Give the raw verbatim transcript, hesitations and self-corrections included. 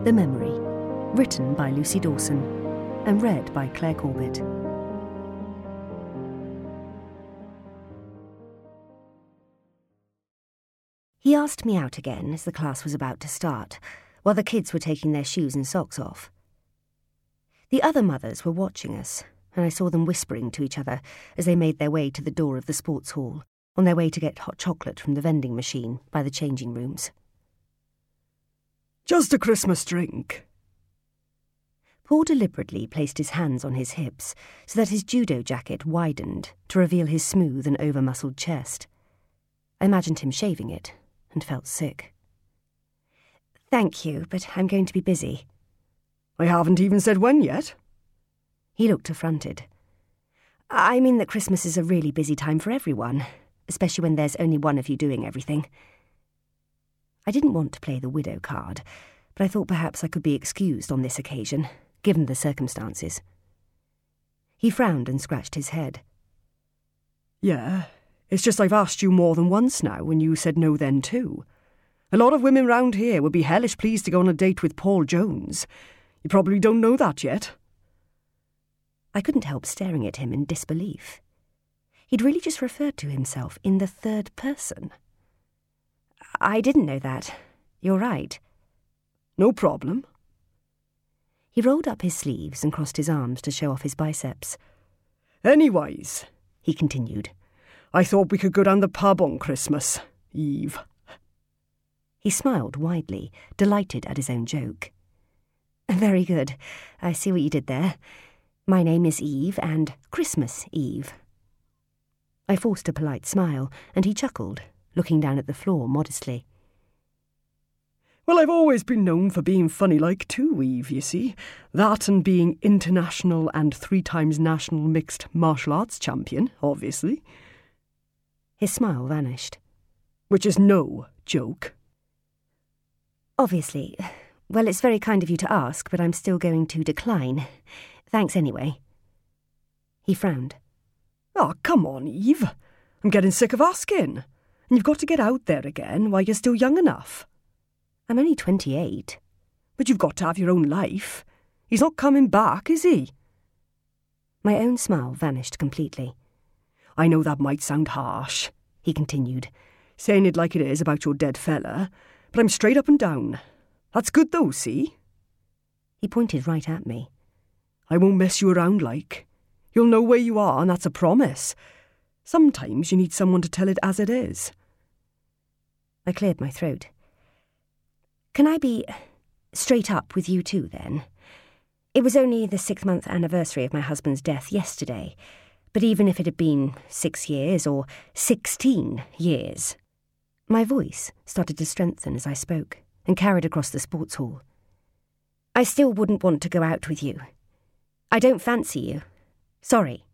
The Memory, written by Lucy Dawson and read by Claire Corbett. He asked me out again as the class was about to start, while the kids were taking their shoes and socks off. The other mothers were watching us, and I saw them whispering to each other as they made their way to the door of the sports hall, on their way to get hot chocolate from the vending machine by the changing rooms. Just a Christmas drink. Paul deliberately placed his hands on his hips so that his judo jacket widened to reveal his smooth and over-muscled chest. I imagined him shaving it and felt sick. Thank you, but I'm going to be busy. I haven't even said when yet. He looked affronted. I mean that Christmas is a really busy time for everyone, especially when there's only one of you doing everything. I didn't want to play the widow card, but I thought perhaps I could be excused on this occasion, given the circumstances. He frowned and scratched his head. Yeah, it's just I've asked you more than once now, and you said no then too. A lot of women round here would be hellish pleased to go on a date with Paul Jones. You probably don't know that yet. I couldn't help staring at him in disbelief. He'd really just referred to himself in the third person. I didn't know that. You're right. No problem. He rolled up his sleeves and crossed his arms to show off his biceps. Anyways, he continued, I thought we could go down the pub on Christmas Eve. He smiled widely, delighted at his own joke. Very good. I see what you did there. My name is Eve, and Christmas Eve. I forced a polite smile, and he chuckled, looking down at the floor modestly. Well, I've always been known for being funny-like too, Eve, you see. That and being international and three times national mixed martial arts champion, obviously. His smile vanished. Which is no joke. Obviously. Well, it's very kind of you to ask, but I'm still going to decline. Thanks anyway. He frowned. Oh, come on, Eve. I'm getting sick of asking. And you've got to get out there again while you're still young enough. I'm only twenty-eight. But you've got to have your own life. He's not coming back, is he? My own smile vanished completely. I know that might sound harsh, he continued, saying it like it is about your dead fella, but I'm straight up and down. That's good though, see? He pointed right at me. I won't mess you around like. You'll know where you are, and that's a promise. Sometimes you need someone to tell it as it is. I cleared my throat. Can I be straight up with you too, then? It was only the six-month anniversary of my husband's death yesterday, but even if it had been six years or sixteen years... My voice started to strengthen as I spoke and carried across the sports hall. I still wouldn't want to go out with you. I don't fancy you. Sorry.